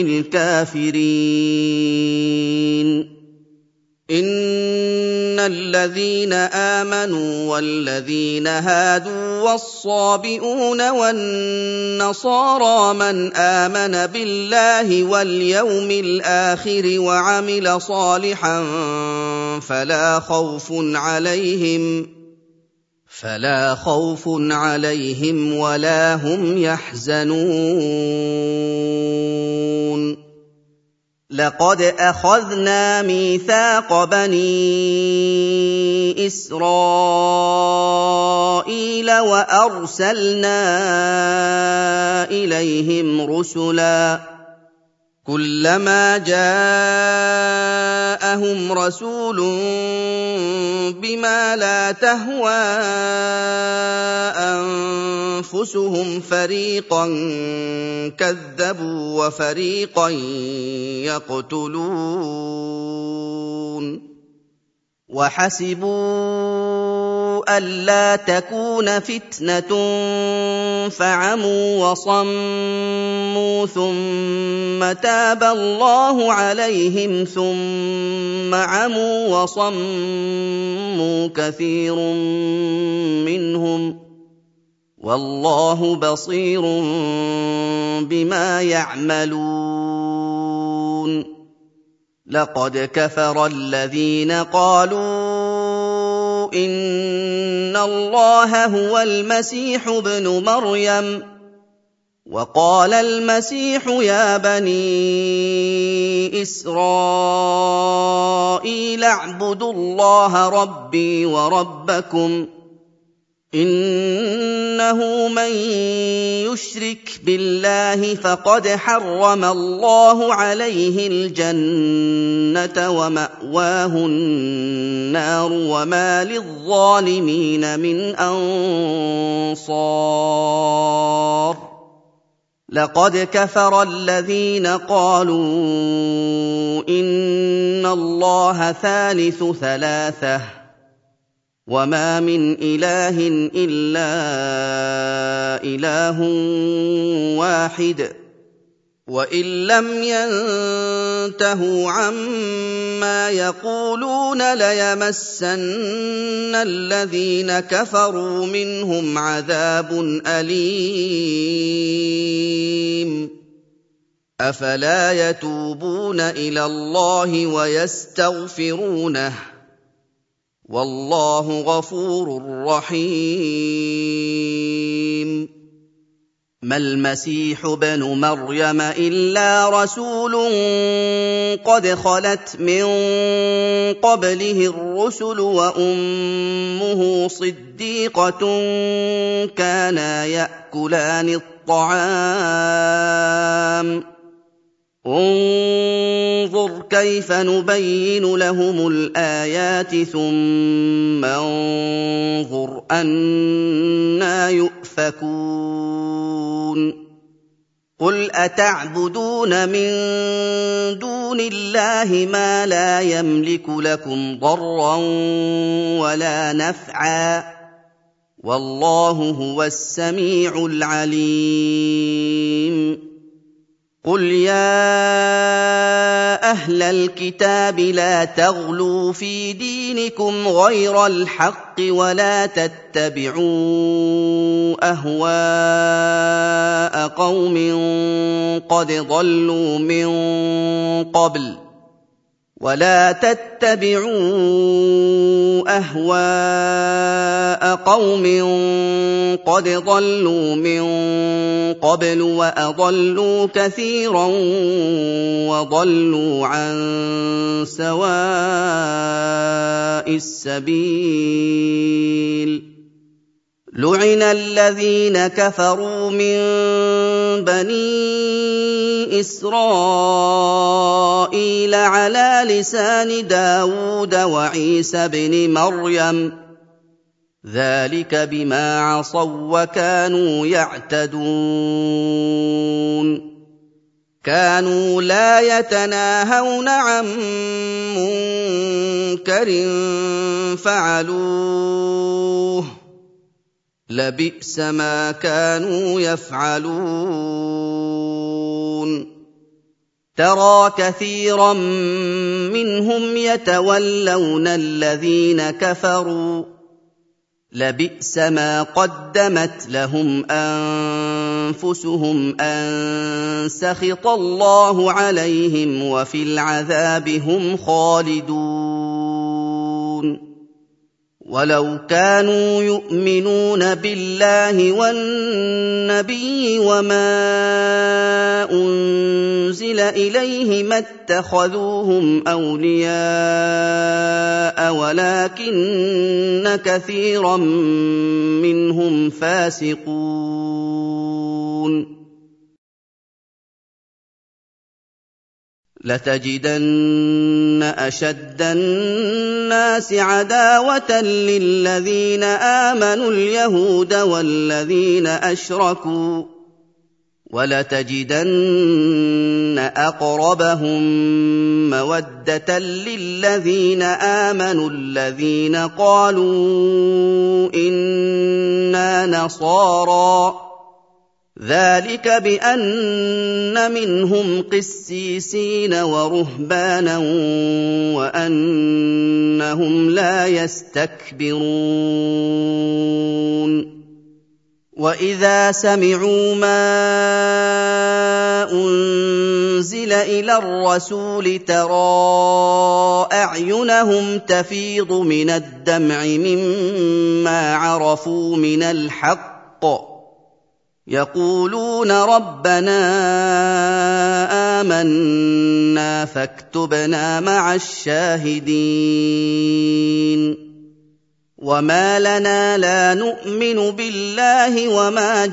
الْكَافِرِينَ. إِنَّ الَّذِينَ آمَنُوا وَالَّذِينَ هَادُوا وَالصَّابِئُونَ وَالنَّصَارَىٰ مَنْ آمَنَ بِاللَّهِ وَالْيَوْمِ الْآخِرِ وَعَمِلَ صَالِحًا فَلَا خَوْفٌ عَلَيْهِمْ وَلَا هُمْ يَحْزَنُونَ. لَقَدْ أَخَذْنَا مِيثَاقَ بَنِي إِسْرَائِيلَ وَأَرْسَلْنَا إِلَيْهِمْ رُسُلًا ۖ كُلَّمَا جَاءَهُمْ رَسُولٌ بِمَا لَا تَهْوَىٰ أَنفُسُهُمْ فَرِيقًا كَذَّبُوا وَفَرِيقًا يَقْتُلُونَ. وَحَسِبُوا أَلَّا تَكُونَ فِتْنَةٌ فَعَمُوا وَصَمُّوا ثُمَّ تَابَ اللَّهُ عَلَيْهِمْ ثُمَّ عَمُوا وَصَمُّوا كَثِيرٌ مِّنْهُمْ ۚ وَاللَّهُ بَصِيرٌ بِمَا يَعْمَلُونَ. لَقَدْ كَفَرَ الَّذِينَ قَالُوا إِنَّ اللَّهَ هُوَ الْمَسِيحُ ابْنُ مَرْيَمَ ۖ وَقَالَ الْمَسِيحُ يَا بَنِي إِسْرَائِيلَ اعْبُدُوا اللَّهَ رَبِّي وَرَبَّكُمْ ۖ إِنَّهُ مَن يُشْرِكْ بِاللَّهِ فَقَدْ حَرَّمَ اللَّهُ عَلَيْهِ الْجَنَّةَ وَمَأْوَاهُ النَّارُ وَمَا لِلظَّالِمِينَ مِنْ أَنصَارٍ. لقد كفر الذين قالوا إن الله ثالث ثلاثة وما من إله إلا إله واحد وإن لم ينتهوا عما يقولون ليمسن الذين كفروا منهم عذاب أليم أفلا يتوبون إلى الله ويستغفرونه والله غفور رحيم ما المسيح ابن مريم إلا رسول قد خلت من قبله الرسل وأمه صديقة كانا يأكلان الطعام انظر كيف نبين لهم الآيات ثم انظر أنى يؤفكون قل أتعبدون من دون الله ما لا يملك لكم ضرا ولا نفعا والله هو السميع العليم قل يا أهل الكتاب لا تغلوا في دينكم غير الحق ولا تتبعوا أهواء قوم قد ضلوا من قبل ولا تتبعوا أهواء قوم قد ضلوا من قبل وأضلوا كثيرا وضلوا عن سواء السبيل لعن الذين كفروا من بني إسرائيل على لسان داود وعيسى بن مريم ذلك بما عصوا وكانوا يعتدون كانوا لا يتناهون عن منكر فعلوه لبئس ما كانوا يفعلون ترى كثيرا منهم يتولون الذين كفروا لبئس ما قدمت لهم أنفسهم أن سخط الله عليهم وفي العذاب هم خالدون ولو كانوا يؤمنون بالله والنبي وما أنزل إليه ما اتخذوهم أولياء ولكن كثيرا منهم فاسقون لتجدن أشد الناس عداوة للذين آمنوا اليهود والذين أشركوا ولتجدن أقربهم مودة للذين آمنوا الذين قالوا إنا نصارى ذلك بأن منهم قسيسين ورهبانا وأنهم لا يستكبرون وإذا سمعوا ما أنزل إلى الرسول ترى أعينهم تفيض من الدمع مما عرفوا من الحق يقولون ربنا آمنا فاكتبنا مع الشاهدين وما لنا لا نؤمن بالله وما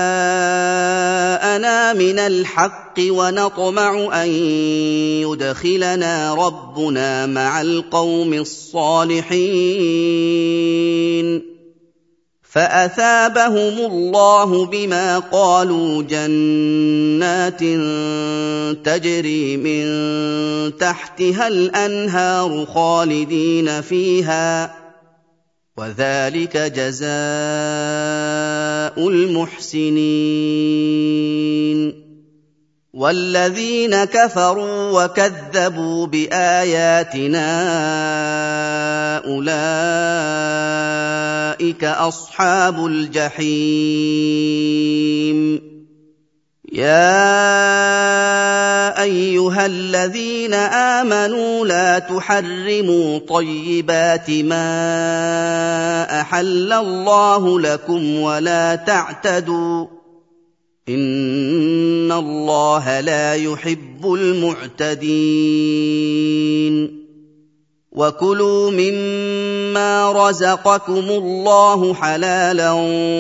جاءنا من الحق ونطمع أن يدخلنا ربنا مع القوم الصالحين فأثابهم الله بما قالوا جنات تجري من تحتها الأنهار خالدين فيها، وذلك جزاء المحسنين. والذين كفروا وكذبوا بآياتنا أولئك أصحاب الجحيم. يا أيها الذين آمنوا لا تحرموا طيبات ما أحل الله لكم ولا تعتدوا، إن الله لا يحب المعتدين. وكلوا مما رزقكم الله حلالا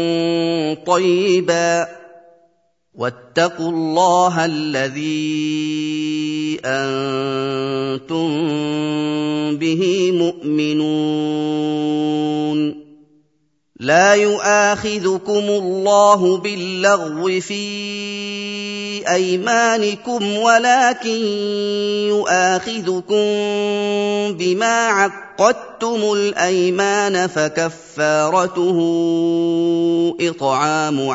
طيبا، واتقوا الله الذي أنتم به مؤمنون. لا يؤاخذكم الله باللغو في أيمانكم ولكن يؤاخذكم بما عقدتم الأيمان، فكفارته إطعام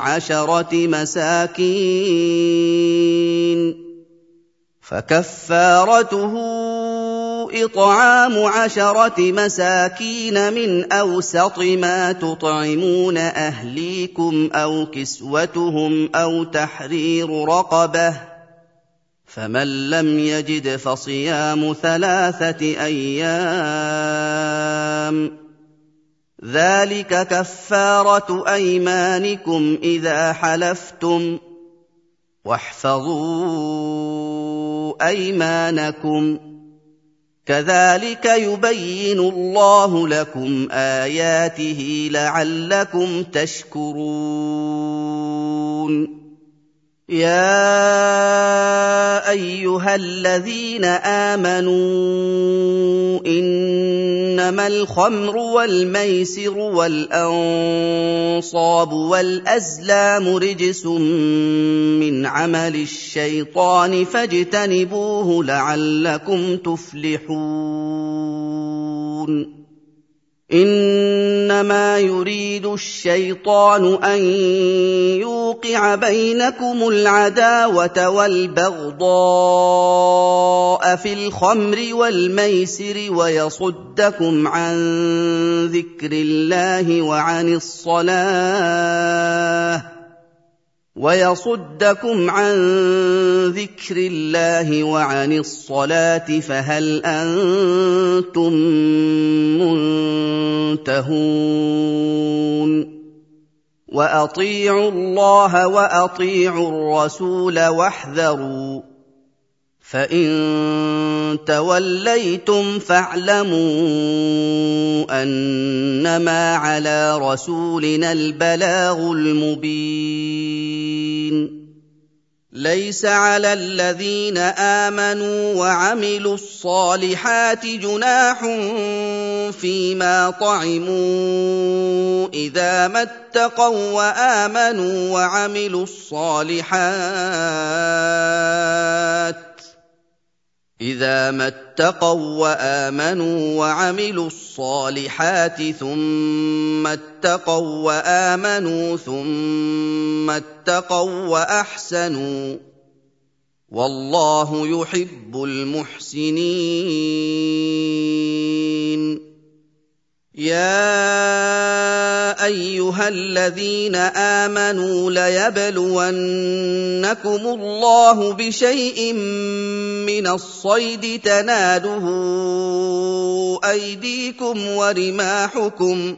10 مساكين من أوسط ما تطعمون أهليكم أو كسوتهم أو تحرير رقبة، فمن لم يجد فصيام 3 أيام، ذلك كفارة أيمانكم إذا حلفتم، واحفظوا أيمانكم، كذلك يبين الله لكم آياته لعلكم تشكرون. يا أيها الذين آمنوا إنما الخمر والميسر والأنصاب والأزلام رجس من عمل الشيطان فاجتنبوه لعلكم تفلحون. إنما يريد الشيطان أن يوقع بينكم العداوة والبغضاء في الخمر والميسر ويصدكم عن ذكر الله وعن الصلاة فهل أنتم منتهون؟ وأطيعوا الله وأطيعوا الرسول واحذروا، فإن توليتم فاعلموا أنما على رسولنا البلاغ المبين. ليس على الذين آمنوا وعملوا الصالحات جناح فيما طعموا إذا ما اتقوا وآمنوا وعملوا الصالحات ثم اتقوا وآمنوا ثم اتقوا وأحسنوا، والله يحب المحسنين. يا أيها الذين آمنوا ليبلونكم الله بشيء من الصيد تناله أيديكم ورماحكم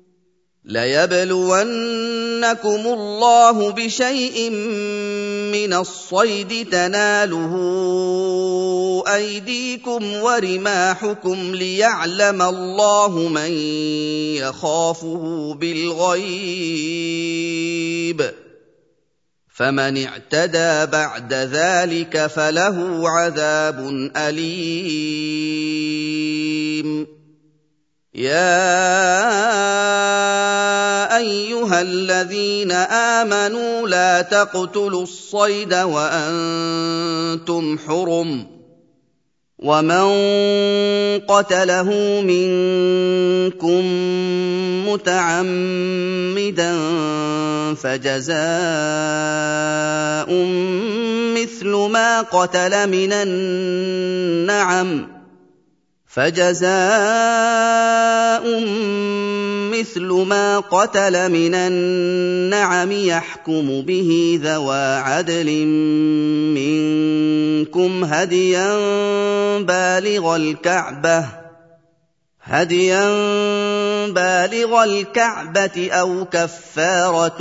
ليعلم الله من يخافه بالغيب، فمن اعتدى بعد ذلك فله عذاب أليم. يا ايها الذين امنوا لا تقتلوا الصيد وانتم حرم ومن قتله منكم متعمدا فجزاء مثل ما قتل من النعم يحكم به ذوى عدل منكم هديا بالغ الكعبة أو كفارة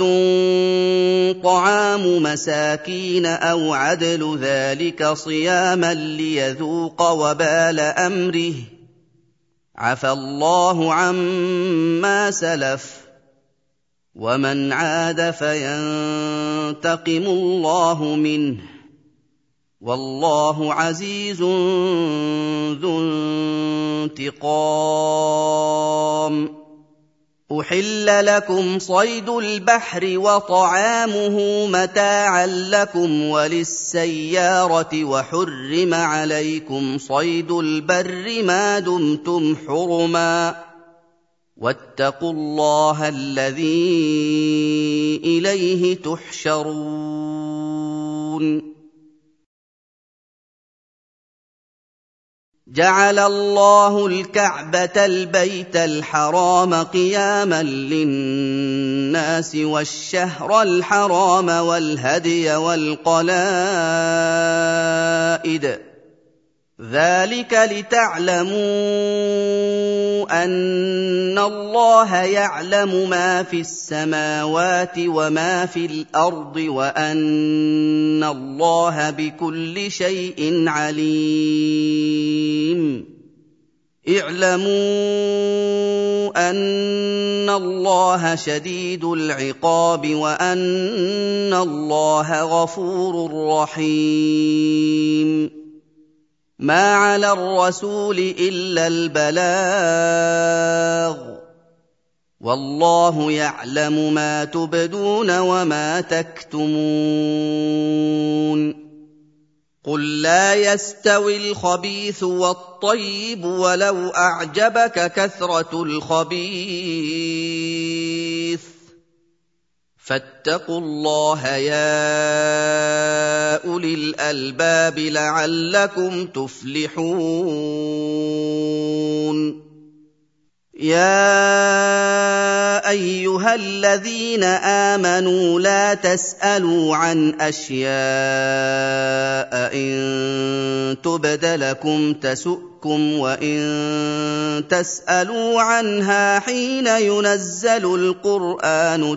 طعام مساكين أو عدل ذلك صياما ليذوق وبال أمره عفى الله عما سلف ومن عاد فينتقم الله منه والله عزيز ذو انتقام أحل لكم صيد البحر وطعامه متاعا لكم وللسيارة وحرم عليكم صيد البر ما دمتم حرما واتقوا الله الذي إليه تحشرون جعل الله الكعبة البيت الحرام قياما للناس والشهر الحرام والهدي والقلائد ذلك لتعلموا أن الله يعلم ما في السماوات وما في الأرض وأن الله بكل شيء عليم اعلموا أن الله شديد العقاب وأن الله غفور رحيم ما على الرسول إلا البلاغ والله يعلم ما تبدون وما تكتمون قل لا يستوي الخبيث والطيب ولو أعجبك كثرة الخبيث فاتقوا الله يا أولي الألباب لعلكم تفلحون يا أيها الذين آمنوا لا تسألوا عن أشياء إن تبد لكم تسؤكم وإن تسألوا عنها حين ينزل القرآن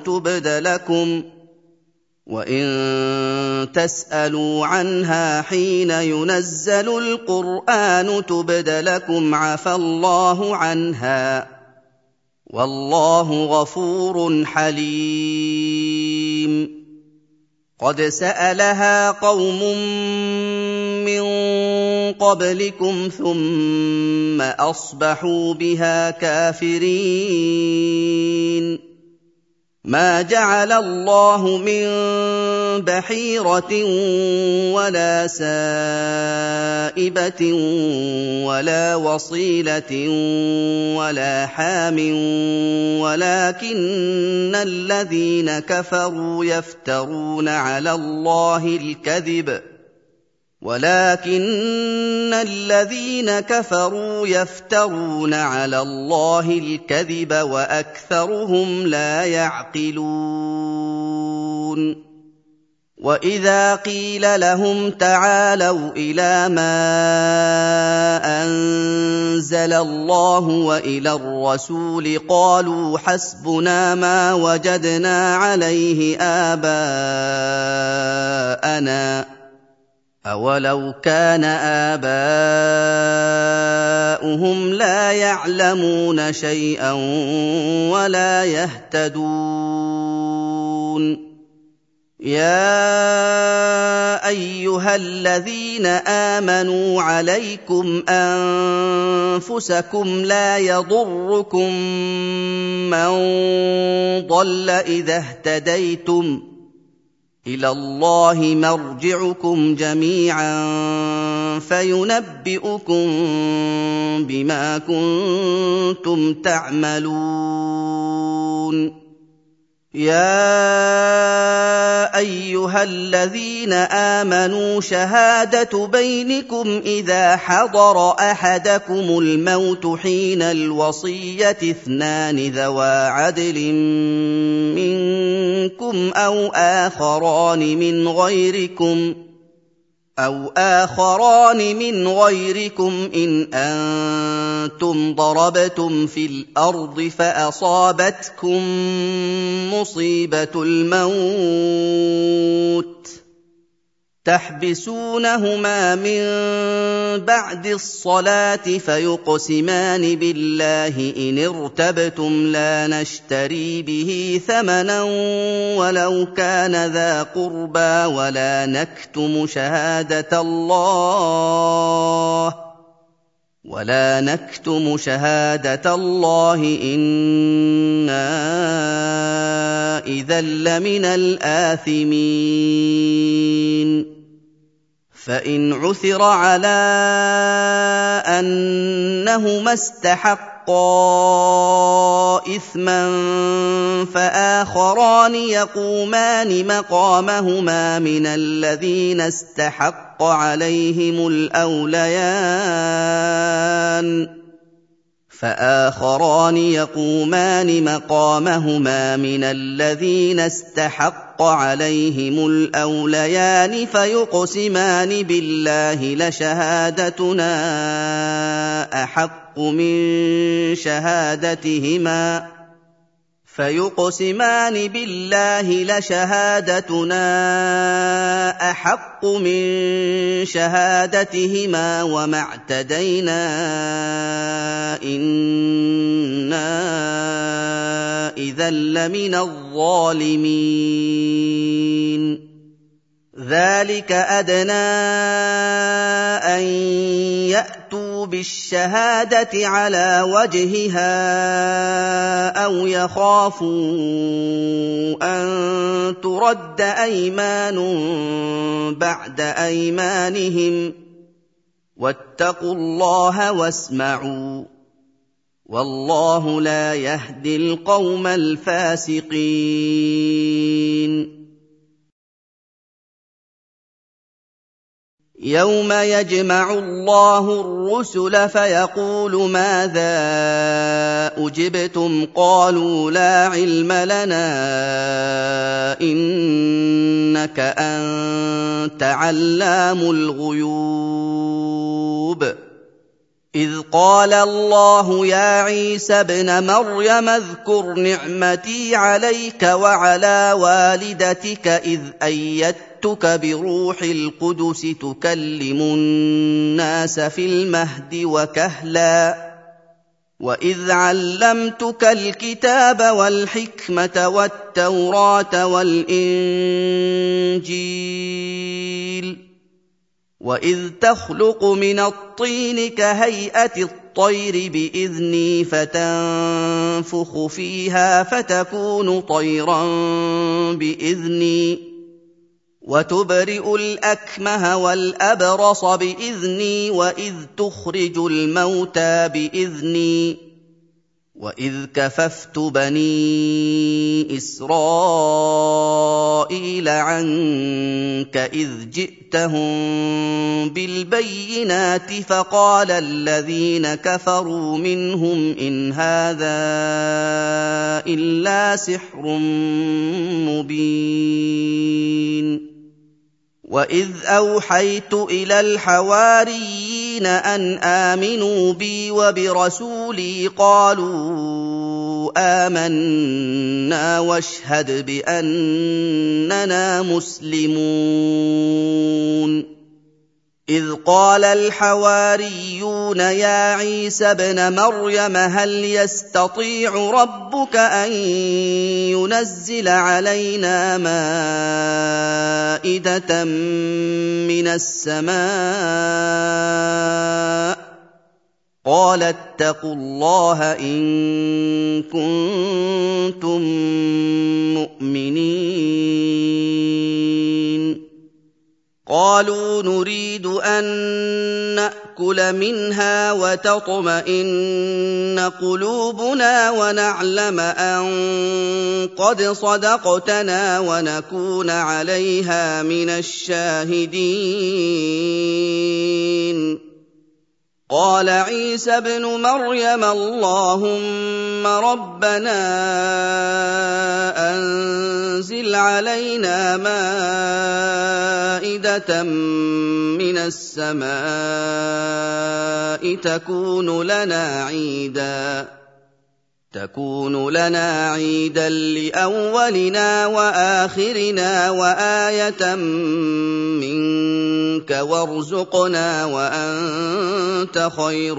تبد لكم عفى الله عنها والله غفور حليم قد سألها قوم من قبلكم ثم أصبحوا بها كافرين ما جعل الله من بحيرة ولا سائبة ولا وصيلة ولا حام ولكن الذين كفروا يفترون على الله الكذب وأكثرهم لا يعقلون وإذا قيل لهم تعالوا إلى ما أنزل الله وإلى الرسول قالوا حسبنا ما وجدنا عليه آباءنا أولو كان آباؤهم لا يعلمون شيئا ولا يهتدون يَا أَيُّهَا الَّذِينَ آمَنُوا عَلَيْكُمْ أَنفُسَكُمْ لَا يَضُرُّكُم مَّن ضَلَّ إِذَا اهْتَدَيْتُمْ ۚ إِلَى اللَّهِ مَرْجِعُكُمْ جَمِيعًا فَيُنَبِّئُكُم بِمَا كُنتُمْ تَعْمَلُونَ يَا أَيُّهَا الَّذِينَ آمَنُوا شَهَادَةُ بَيْنِكُمْ إِذَا حَضَرَ أَحَدَكُمُ الْمَوْتُ حِينَ الْوَصِيَّةِ اثْنَانِ ذَوَا عَدْلٍ مِّنكُمْ أَوْ آخَرَانِ مِنْ غَيْرِكُمْ إِنْ أَنتُمْ ضَرَبْتُمْ فِي الْأَرْضِ فَأَصَابَتْكُم مُّصِيبَةُ الْمَوْتِ تَحْبِسُونَهُمَا مِن بَعْدِ الصَّلَاةِ فَيُقْسِمَانِ بِاللَّهِ إِنِ ارْتَبْتُمْ لَا نَشْتَرِي بِهِ ثَمَنًا وَلَوْ كَانَ ذَا قُرْبَىٰ وَلَا نَكْتُمُ شَهَادَةَ اللَّهِ إِنَّا إِذًا لَّمِنَ الْآثِمِينَ فَإِنْ عُثِرَ عَلَىٰ أَنَّهُمَا اسْتَحَقَّا إِثْمًا فَآخَرَانِ يَقُومَانِ مَقَامَهُمَا مِنَ الَّذِينَ اسْتَحَقَّ عليهم الْأَوْلَيَانِ فَيُقْسِمَانِ بِاللَّهِ لَشَهَادَتُنَا أَحَقُّ مِن شَهَادَتِهِمَا وَمَا اعْتَدَيْنَا إِنَّا إِذًا لَّمِنَ الظَّالِمِينَ ذَٰلِكَ أَدْنَىٰ أَن يَأْتُوا بِالشَّهَادَةِ عَلَىٰ وَجْهِهَا أَوْ يَخَافُوا أَن تُرَدَّ أَيْمَانٌ بَعْدَ أَيْمَانِهِمْ ۗ وَاتَّقُوا اللَّهَ وَاسْمَعُوا ۗ وَاللَّهُ لَا يَهْدِي الْقَوْمَ الْفَاسِقِينَ يَوْمَ يَجْمَعُ اللَّهُ الرُّسُلَ فَيَقُولُ مَاذَا أُجِبْتُمْ ۖ قَالُوا لَا عِلْمَ لَنَا إِنَّكَ أَنتَ عَلَّامُ الْغُيُوبِ إِذْ قَالَ اللَّهُ يَا عِيسَى ابْنَ مَرْيَمَ اذْكُرْ نِعْمَتِي عَلَيْكَ وَعَلَىٰ وَالِدَتِكَ إِذْ أَيَّدتُّكَ بِرُوحِ الْقُدُسِ تُكَلِّمُ النَّاسَ فِي الْمَهْدِ وَكَهْلًا وَإِذْ عَلَّمْتُكَ الْكِتَابَ وَالْحِكْمَةَ وَالتَّوْرَاةَ وَالْإِنجِيلَ وَإِذْ تَخْلُقُ مِنَ الطِّينِ كَهَيْئَةِ الطَّيْرِ بِإِذْنِي فَتَنفُخُ فِيهَا فَتَكُونُ طَيْرًا بِإِذْنِي وَتُبْرِئُ الْأَكْمَهَ وَالْأَبْرَصَ بِإِذْنِي وَإِذْ تُخْرِجُ الْمَوْتَىٰ بِإِذْنِي وَإِذْ كَفَفْتُ بَنِي إِسْرَائِيلَ عَنكَ إِذْ جِئْتَهُم بِالْبَيِّنَاتِ فَقَالَ الَّذِينَ كَفَرُوا مِنْهُمْ إِنْ هَٰذَا إِلَّا سِحْرٌ مُّبِينٌ وَإِذْ أَوْحَيْتُ إِلَى الْحَوَارِيِّينَ أَنْ آمِنُوا بِي وَبِرَسُولِي قَالُوا آمَنَّا وَاشْهَدْ بِأَنَّنَا مُسْلِمُونَ إِذْ قَالَ الْحَوَارِيُّونَ يَا عِيسَى ابْنَ مَرْيَمَ هَلْ يَسْتَطِيعُ رَبُّكَ أَن لِيُنَزِّلَ عَلَيْنَا مَائِدَةً مِّنَ السَّمَاءِ ۖ قَالَ اتَّقُوا اللَّهَ إِن كُنتُم مُّؤْمِنِينَ قَالُوا نُرِيدُ أَن نَّأْكُلَ مِنْهَا وَتَطْمَئِنَّ قُلُوبُنَا وَنَعْلَمَ أَن قَدْ صَدَقْتَنَا وَنَكُونَ عَلَيْهَا مِنَ الشَّاهِدِينَ قال عيسى ابْنُ مَرْيَمَ اللهم ربنا أنزل علينا مائدة من السماء تكون لنا عيدا لأولنا وآخرنا وآية منك وارزقنا وأنت خير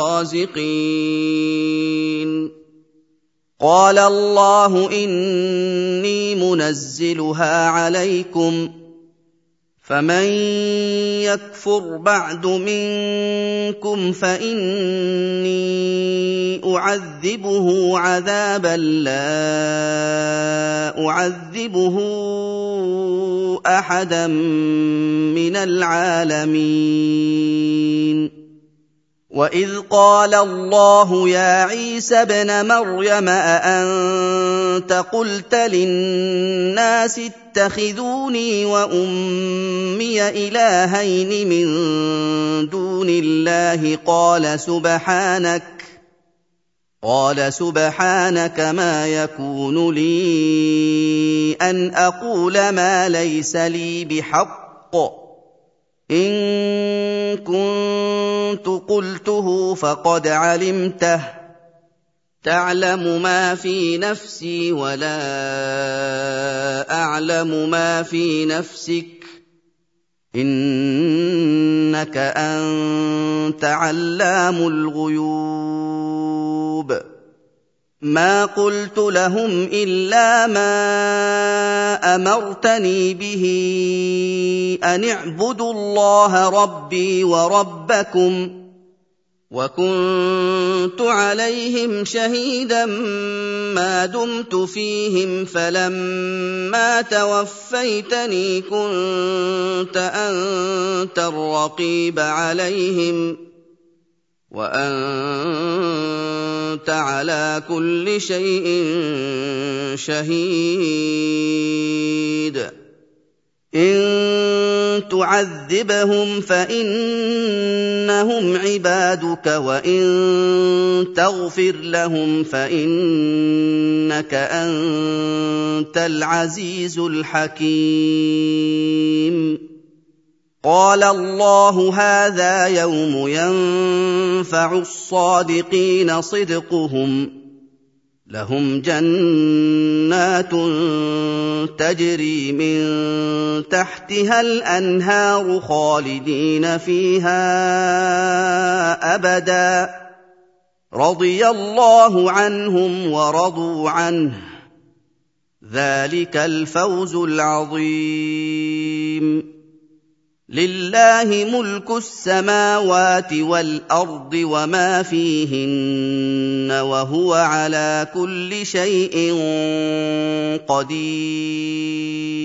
الرازقين قال الله إني منزلها عليكم فمن يكفر بعد منكم فإني أعذبه عذابا لا أعذبه أحدا من العالمين وَإِذْ قَالَ اللَّهُ يَا عِيسَى ابْنَ مَرْيَمَ أَأَنتَ قُلْتَ لِلنَّاسِ اتَّخِذُونِي وَأُمِّيَ إِلَٰهَيْنِ مِن دُونِ اللَّهِ قَالَ سُبْحَانَكَ مَا يَكُونُ لِي أَنْ أَقُولَ مَا لَيْسَ لِي بِحَقٍّ إِن كُنتُ قُلْتُهُ فَقَدْ عَلِمْتَهُ تَعْلَمُ مَا فِي نَفْسِي وَلَا أَعْلَمُ مَا فِي نَفْسِكَ إِنَّكَ أَنتَ عَلَّامُ الْغُيُوبِ مَا قُلْتُ لَهُمْ إِلَّا مَا أَمَرْتَنِي بِهِ أَنِ اعْبُدُوا اللَّهَ رَبِّي وَرَبَّكُمْ وَكُنتُ عَلَيْهِمْ شَهِيدًا مَّا دُمْتُ فِيهِمْ فَلَمَّا تَوَفَّيْتَنِي كُنتَ أَنتَ الرَّقِيبَ عَلَيْهِمْ وَأَنتَ عَلَىٰ كُلِّ شَيْءٍ شَهِيدٌ إِن تُعَذِّبْهُمْ فَإِنَّهُمْ عِبَادُكَ وَإِن تَغْفِرْ لَهُمْ فَإِنَّكَ أَنتَ الْعَزِيزُ الْحَكِيمُ قال الله هذا يوم ينفع الصادقين صدقهم لهم جنات تجري من تحتها الأنهار خالدين فيها أبدا رضي الله عنهم ورضوا عنه ذلك الفوز العظيم لله ملك السماوات والأرض وما فيهن وهو على كل شيء قدير